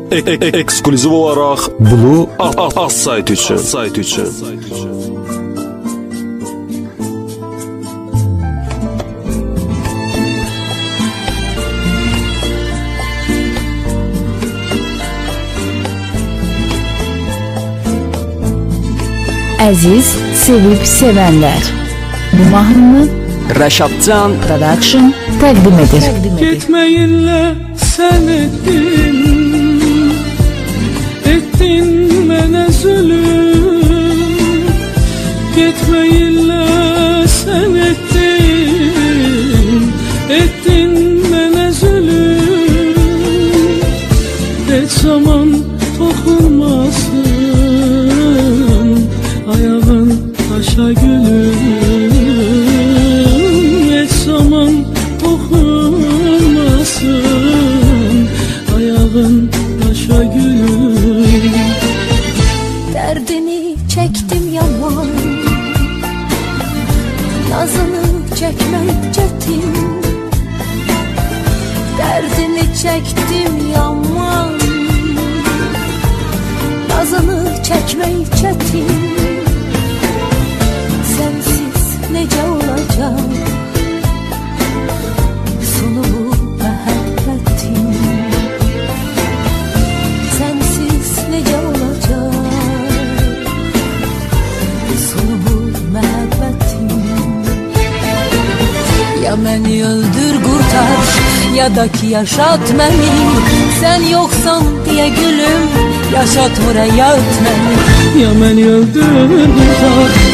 Ekskluziv olaraq Blue az sayt üçün. Əziz sevib sevənlər, bu mahnını Rəşadcan Production təqdim edir. Getməyinlə sən ettin mənə zulüm. Getməyinlə sən ettin mənə zulüm. Heç zaman toxunmasın ayağın taşa gülüm. Heç zaman toxunmasın ayağın taşa gülüm. Dərdini çəkdim yaman, nazını çəkmək çətin. Dərdini çəkdim yaman, nazını çəkmək çətin. Sensiz necə olacaq sonu bu məhəbbətin? Sensiz necə olacaq sonu bu məhəbbətin? Ya məni öldür qurtar, ya da ki yaşat məni. Sən yoxsan deyə gülüm, yaşatmır həyat məni. Ya məni öldür qurtar,